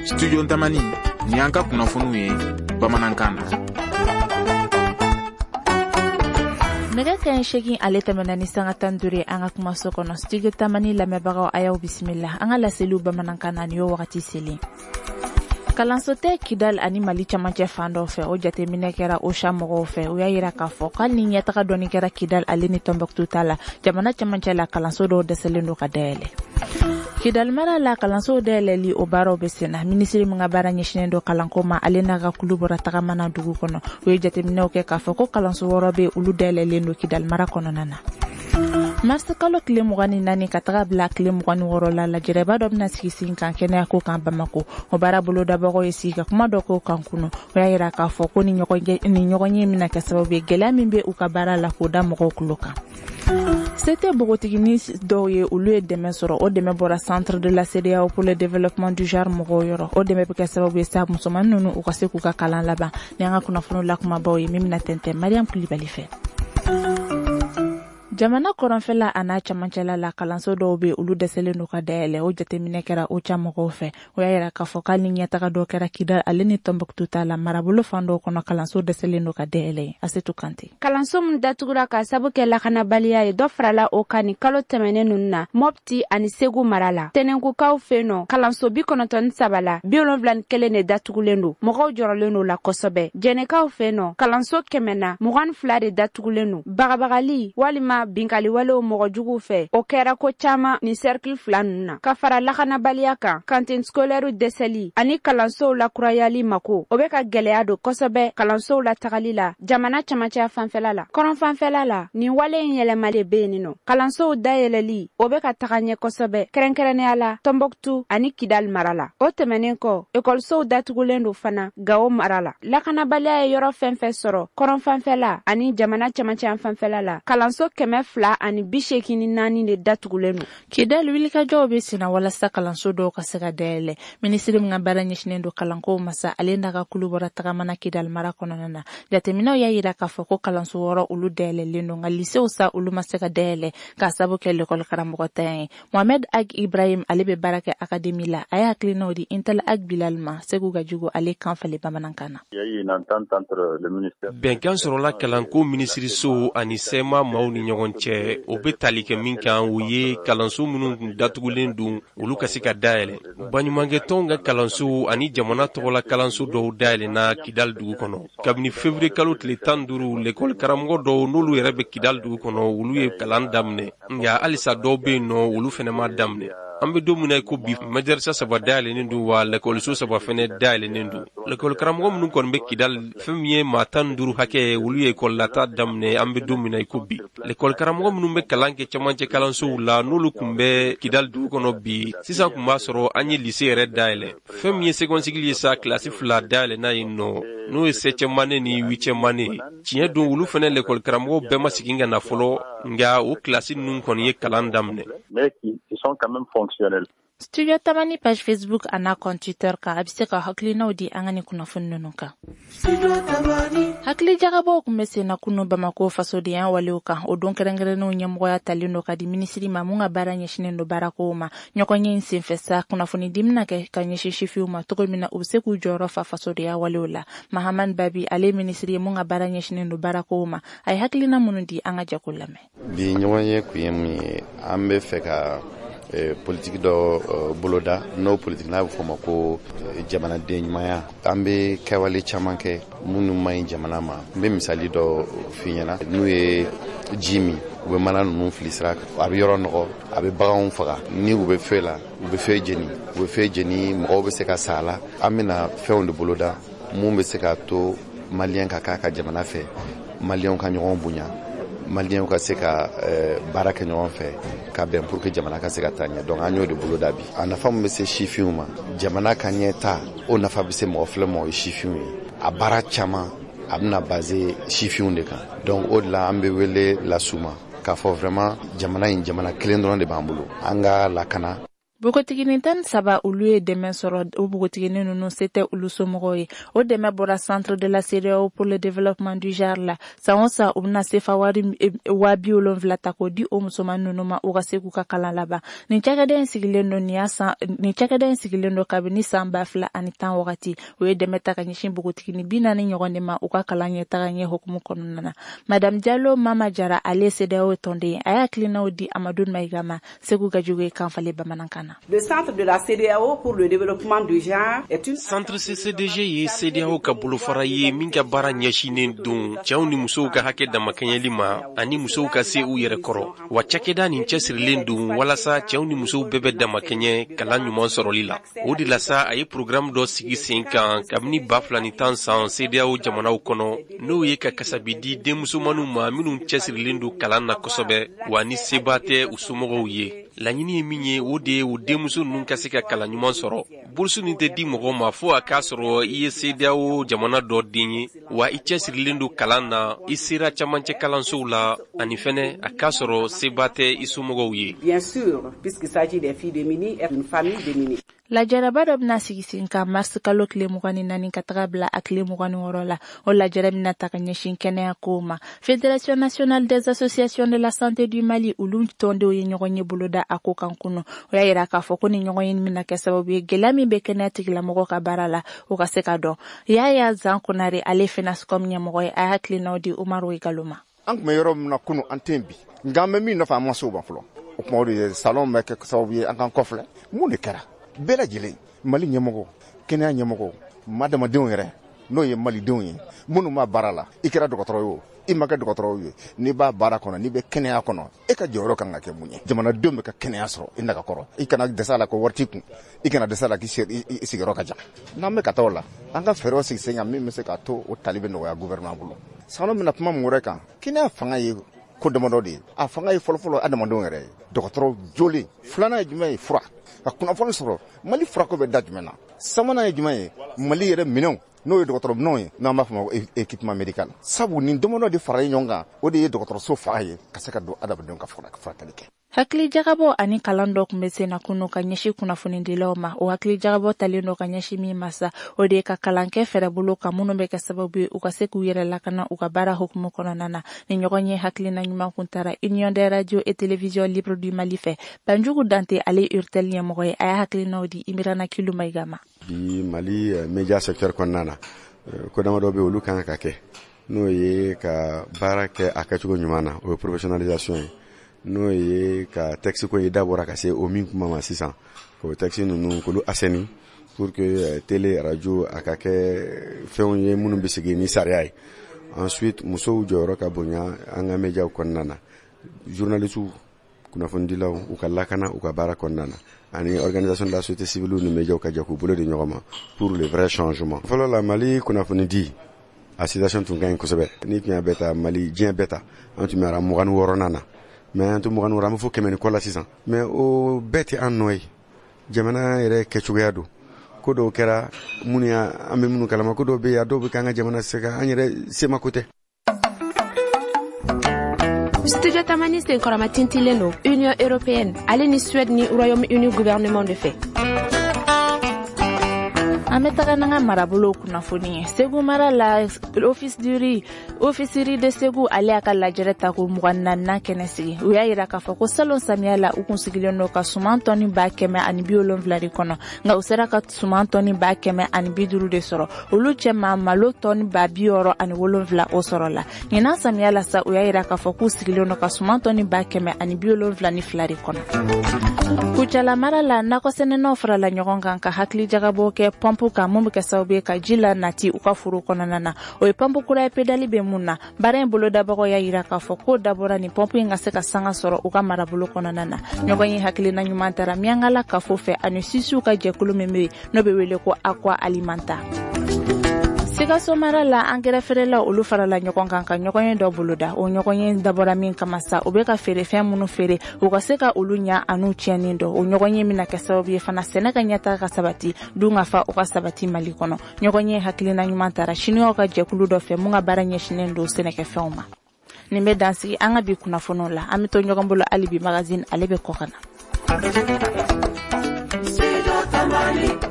Studio Ntamani ni an ka kunnafoniw ye bamanankan na. Nɛgɛ kaɲɛ 8 ale tɛmɛna ni sanga 15 an ka kumaso kɔnɔ. Studio Tamani lamɛnbagaw a y'aw bisimila. An ka laseliw bamanankan na ni y'o wagati selen. Kalanso tɛ Kidal ani Mali camancɛ fan dɔ fɛ o jateminɛ kɛra OCHA mɔgɔw fɛ. U y'a yira k'a fɔ k'ali ni ɲɛtaga dɔɔni kɛra Kidal ale ni Tombouctou ta la, jamana camancɛ la kalanso dɔw dɛsɛlen don ka dayɛlɛ. Kidal mara la kalanso dayɛlɛli o baaraw bɛ sen na. Minisiri min ka baara ɲɛsinnen don kalanko ma ale n'a ka kulu bɔra tagamana dugu kɔnɔ. U ye jateminɛw kɛ k'a fɔ ko kalanso 6 bɛ olu dayɛlɛlen don Kidal mara kɔnɔna na. Mars kalo tile 24 ka taga bila tile 26 la lajɛrɛba dɔ bɛna sigi sen kan kɛnɛya ko kan Bamako. O baara bolo dabagaw ye sigi ka kuma dɔ k'o kan kunu. O y'a yira k'a fɔ ko ni ɲɔgɔn ye mina kɛ sababu ye gɛlɛya min bɛ u ka baara la k'o da mɔgɔw kulo kan. C'était bogotigini dɔw ye olu ye dɛmɛ sɔrɔ. O dɛmɛ bɔra Centre de la CEDEAO pour le développement du genre mɔgɔw yɔrɔ. O dɛmɛ bɛ kɛ sababu ye sa musoman ninnu u ka se k'u ka kalan laban. Ni an ka kunnafoniw la kumabaw ye min bɛna tɛntɛn Mariam Kulibali fɛ. Jamana kɔrɔnfɛla a n'a camancɛla la kalanso dɔw bɛ olu dɛsɛlen don ka dayɛlɛ. O jateminɛ kɛra OCHA mɔgɔw fɛ. O y'a yira k'a fɔ k'ali ni ɲɛtaga dɔ kɛra Kidal ale ni Tombouctou ta la marabolo fan dɔw kɔnɔ kalanso dɛsɛlen don ka dayɛlɛ. Asetu Kante. Kalanso min datugura ka sabu kɛ lakanabaliya ye dɔ farala o kan ni kalo tɛmɛnen ninnu na Mopti ani Segu mara la. Tɛnɛnkukaw fɛ nɔ kalanso 97 la 71 de datugulen don. Mɔgɔw jɔrɔlen don la kosɛbɛ. Jɛnɛkaw fɛ nɔ kalanso 122 de datugulen don. Bagabagali walima binkali walew mɔgɔ jugu fɛ o kɛra ko caman ni cercle 2 ninnu na. Ka fara lakanabaliya kan cantine scolaire dɛsɛli ani kalansow la kurayali mako o bɛ ka gɛlɛya don kosɛbɛ kalansow la tagali la jamana camancɛ fanfɛla la. Kɔrɔn fanfɛla la nin wale in yɛlɛmali bɛ yen nɔ. Kalansow dayɛlɛli o bɛ ka taga ɲɛ kosɛbɛ kɛrɛnkɛrɛnnenya la Tombouctou ani Kidal mara la. O tɛmɛnen kɔ ekɔlisow datugulen don fana Gao mara la. Lakanabaliya ye yɔrɔ fɛn fɛn sɔrɔ kɔrɔn fanfɛla ani jamana camancɛ fanfɛla la kalanso 284 de datugulen don. Kidal wulikajɔw bɛ senna walasa kalanso dɔw ka se ka dayɛlɛ. Minisiri min ka baara ɲɛsinnen don kalanko masa ale n'a ka kulu bɔra tagamana Kidal mara kɔnɔna na. Jateminɛw y'a yira k'a fɔ ko kalanso 6 olu dayɛlɛlen don nka lycéw sa olu ma se ka dayɛlɛ k'a sabu kɛ l'école karamɔgɔ tanya ye. Mohamed Ag Ibrahim ale bɛ baara kɛ académie la. A y'a hakilinaw di Intel Ag Bilal ma Segu ka jugu ale kan fali bamanankan na. Bɛnkan sɔrɔla kalanko minisiriso ani sɛma maaw ni ɲɔgɔn cɛ o bɛ tali kɛ min kan o ye kalanso minnu datugulen don olu ka se ka dayɛlɛ. Baɲumankɛtɔnw ka kalanso ani jamana tɔgɔla kalanso dɔw dayɛlɛna Kidal dugu kɔnɔ. Kabini février kalo tile 15 l'école karamɔgɔ dɔw n'olu yɛrɛ bɛ Kidal dugu kɔnɔ olu ye kalan daminɛ. Nka halisa dɔw bɛ yen nɔ olu fɛnɛ ma daminɛ. An bɛ don min na ko bi madarasa 3 dayɛlɛnen don wa l'écoleso 3 fɛnɛ dayɛlɛnen don. L'école karamɔgɔ minnu kɔni bɛ Kidal fɛn min ye maa 15 hakɛ olu ye école lata daminɛ an bɛ don min na ko bi. L'école karamɔgɔ minnu bɛ kalan kɛ camancɛ kalansow la n'olu kun bɛ Kidal dugu kɔnɔ bi sisan kun b'a sɔrɔ an ye lycée yɛrɛ dayɛlɛ. Fɛn min ye secondaire ye sa classe 2 dayɛlɛna yen nɔ n'o ye 7e année ni 8e année. Tiɲɛ don olu fɛnɛ l'école karamɔgɔ bɛɛ ma segin ka na fɔlɔ nka o classe ninnu kɔni ye kalan daminɛ. Studio Tamani page Facebook a n'a compte Twitter ka a bɛ se ka hakilinaw di an ka ni kunnafoni ninnu kan. Hakili jagabɔw kun bɛ senna kunu Bamako fasodenya walew kan o don kɛrɛnkɛrɛnnenw ɲɛmɔgɔya talen don ka di minisiri ma mun ka baara ɲɛsinnen don baarakow ma. Ɲɔgɔn ye in senfɛ sa kunnafoni di bɛna kɛ ka ɲɛsin sifiw ma cogo min na u bɛ se k'u jɔyɔrɔ fa fasodenya walew la. Mahamane Babi ale minisiri ye mun ka baara ɲɛsinnen don baarakow ma a ye hakilina minnu di an ka jɛ ko lamɛn. Bi ɲɔgɔn ye kun ye mun ye an bɛ fɛ ka politique dɔ boloda n'o politique n'a bɛ fɔ o ma ko jamanaden ɲumanya an bɛ kɛwale caman kɛ minnu ma ɲi jamana ma n bɛ misali dɔ f'i ɲɛna n'o ye ji min u bɛ mana ninnu fili sira kan a bɛ yɔrɔ nɔgɔ a bɛ baganw faga ni u bɛ fɛn la u bɛ fɛn jeni mɔgɔw bɛ se ka sa a la an bɛna fɛnw de boloda mun bɛ se ka to maliyɛn ka k'a ka jamana fɛ maliyɛnw ka ɲɔgɔn bonya maliyɛnw ka se ka baara kɛ ɲɔgɔn fɛ ka bɛn pour que jamana ka se ka taa ɲɛ donc an y'o de boloda bi a nafa min bɛ se sifinw ma jamana ka ɲɛ ta o nafa bɛ se mɔgɔ filɛ ma o ye sifinw ye a baara caman a bɛna basé sifinw de kan donc o de la an bɛ wele las'u ma k'a fɔ vraiment jamana in jamana kelen dɔrɔn de b'an bolo an ka lakana. Bogotigini tan saba ulu ye dɛmɛ sɔrɔ o bogotigini nunu c'était ulu somɔgɔw ye o dɛmɛ bɔra centre de la CEDEAO pour le développement du genre la san o san u bɛna sefa wari 70,000 ta k'o di o musoman nunu ma u ka se k'u ka kalan laban nin cakɛda in sigilen don kabini san 2010 wagati o ye dɛmɛ ta ka ɲɛsin bogotigini 40 ɲɔgɔn de ma u ka kalan ɲɛtaga ɲɛ hukumu kɔnɔna na Madame Diallo Mama Jara ale CEDEAO tɔnden a y'a hakilinaw di Amadou Maïga ma Segu Gajogo ye kanfale bamanankan na. Le centre de la CEDEAO pour le développement du genre est une centre CCDG ye CEDEAO ka bolofara ye min ka baara ɲɛsinen don cɛw ni musow ka hakɛ damakɛɲɛli ma ani musow ka se u yɛrɛ kɔrɔ wa cakɛda nin cɛsirilen don walasa cɛw ni musow bɛɛ bɛ damakɛɲɛ kalan ɲuman sɔrɔli la o de la sa a ye programme dɔ sigi sen kan kabini 2010 san CEDEAO jamanaw kɔnɔ n'o ye ka kasabi di denmusomaniw ma minnu cɛsirilen don kalan na kosɛbɛ wa ni seba tɛ u somɔgɔw ye laɲini ye min ye o de ye o denmuso ninnu ka se ka kalan ɲuman sɔrɔ burusu nin tɛ di mɔgɔ ma fo a k'a sɔrɔ i ye CEDEAO jamana dɔ den ye wa i cɛsirilen don kalan na i sera camancɛ kalansow la ani fɛnɛ a k'a sɔrɔ seba tɛ i somɔgɔw ye. Bien sûr, puisqu'il s'agit des filles démunies et d'une famille démunie. Lajaraba dɔ bɛna sigi sen kan mars kalo tile 24 ka taga bila a tile 26 la o lajara bɛna ta ka ɲɛsin kɛnɛya kow ma Fédération nationale des associations de la santé du Mali olu tɔndenw ye ɲɔgɔn ye boloda a ko kan kunu o y'a yira k'a fɔ ko ni ɲɔgɔn ye bɛna kɛ sababu ye gɛlɛya min bɛ kɛnɛya tigilamɔgɔw ka baara la o ka se ka dɔn Yaya Zan Konare ale FENASCOM ɲɛmɔgɔ ye a hakilinaw di Umaru Igalo ma. An tun bɛ yɔrɔ min na kunu an tɛ bi nka an bɛ min nɔfɛ an ma se o ma fɔlɔ o kuma o de ye salon bɛ kɛ sababu ye an kan kɔfilɛ mun de kɛra bɛɛ lajɛlen Mali ɲɛmɔgɔ kɛnɛya ɲɛmɔgɔ madamadenw yɛrɛ n'o ye malidenw ye minnu b'a baara la i kɛra dɔgɔtɔrɔ ye o i ma kɛ dɔgɔtɔrɔ ye n'i b'a baara kɔnɔ n'i bɛ kɛnɛya kɔnɔ e ka jɔyɔrɔ kan ka kɛ mun ye jamanadenw bɛ ka kɛnɛya sɔrɔ i naga kɔrɔ i kana dɛsɛ a la ko wari t'i kun i kana dɛsɛ a la k'i sigiyɔrɔ ka jan n'an bɛ ka taa o la an ka fɛɛrɛw sigi sen kan min bɛ se k'a to o tali bɛ nɔgɔya gouvernement bolo san'o bɛna kuma mun wɛrɛ kan kɛnɛya fanga ye ko damadɔ de ye a fanga ye fɔlɔfɔlɔ adamadenw yɛrɛ ye dɔgɔtɔrɔ jolen filanan ye jumɛn ye fura ka kunnafoni sɔrɔ Mali furako bɛ da jumɛn na sabanan ye jumɛn ye Mali yɛrɛ minɛnw n'o ye dɔgɔtɔrɔ minɛnw ye n'an b'a fɔ ma ko équipement médical sabu nin damadɔ de faralen ɲɔgɔn kan o de ye dɔgɔtɔrɔso faga ye ka se ka don adamadenw ka furakɛli kɛ. Hakili jagabɔ ani kalan dɔ kun bɛ sen na kunu ka ɲɛsin kunnafonidilaw ma o hakili jagabɔ talen dɔ ka ɲɛsin min ma sa o de ye ka kalan kɛ fɛrɛ bolo ka minnu bɛ kɛ sababu ye u ka se k'u yɛrɛ lakana u ka baara hukumu kɔnɔna na ni ɲɔgɔn ye hakilina ɲuman kun taara Union des radios et télévisions libres du Mali fɛ Banjugu Dante ale URTEL ɲɛmɔgɔ ye a y'a hakilinaw di Imirana Kilu Maïga ma. Bi Mali media secteur kɔnɔna na ko damadɔ bɛ olu kan ka kɛ n'o ye ka baara kɛ a kɛcogo ɲuman na o ye professionnalisation ye n'o ye ka texte ko ye dabɔra ka se o min kuma ma sisan o texte ninnu k'olu assaini pour que télé radio a ka kɛ fɛnw ye minnu bɛ sigi ni sariya ye ensuite musow jɔyɔrɔ ka bonya an ka médiaw kɔnɔna na journalistes kunnafonidilaw u ka lakana u ka baara kɔnɔna na ani organisation de la société civile ni médiaw ka jɛ k'u bolo di ɲɔgɔn ma pour le vrai changement. Fɔlɔ la Mali kunnafonidi a situation tun ka ɲi kosɛbɛ ni tun y'a bɛɛ ta Mali diɲɛ bɛɛ ta an tun bɛ ara 26nan na mais an tun 26 an bɛ fɔ 100 ni kɔ la sisan mais o bɛɛ tɛ an nɔ ye jamana yɛrɛ kɛcogoya don ko dɔw kɛra minnu an bɛ minnu kalama ko dɔw bɛ yen a dɔw bɛ k'an ka jamana se ka an yɛrɛ semako tɛ. Studio Tamani sen korama tintileno Union européenne ale ni Suède ni Royaume-Uni gouvernement de fait. Ametaga nanga marabolo kunnafoni Segu mara la officerie de Segu ale aka lajɛrɛ ta ko 24 kɛnɛ sigi u y'a yira k'a fɔ ko salon samiya la u kun sigilen don ka suman tɔni 170 de kɔnɔ nka u sera ka suman tɔni 150 de sɔrɔ olu cɛma malo tɔni 67 o sɔrɔ la ɲinan samiya la sa u y'a yira k'a fɔ k'u sigilen don ka suman tɔni 172 de kɔnɔ Kucala mara la nakɔsɛnɛnaw farala ɲɔgɔn kan ka hakili jagabɔ kɛ pɔmpu ka mun bɛ kɛ sababu ye ka ji la nati u ka foro kɔnɔna na o ye pɔmpu kura ye pedali bɛ mun na baara in bolo dabagaw y'a yira k'a fɔ ko dabɔra ni pɔmpu in ka se ka sanga sɔrɔ u ka marabolo kɔnɔna na ɲɔgɔn ye hakilina ɲuman tara miyankala kafo fɛ ani sisiw ka jɛkulu min bɛ yen n'o bɛ wele ko Aqua Alimenta. Sikaso mara la angɛrɛ feerela olu farala ɲɔgɔn kan ka ɲɔgɔn ye dɔ boloda o ɲɔgɔn ye dabɔra min kama sa u bɛ ka feere fɛn minnu feere u ka se ka olu ɲa anu tiɲɛnin dɔ o ɲɔgɔn ye mina kɛ sababu ye fana sɛnɛ ka ɲɛtaga ka sabati dun ka fa u ka sabati Mali kɔnɔ ɲɔgɔn ye hakilina ɲuman tara chinois ka jɛkulu dɔ fɛ mun ka baara ɲɛsinnen don sɛnɛkɛfɛnw ma nin bɛ dansigi an ka bi kunnafoniw la an bɛ to ɲɔgɔn bolo hali bi magazine ale bɛ kɔ ka na tamani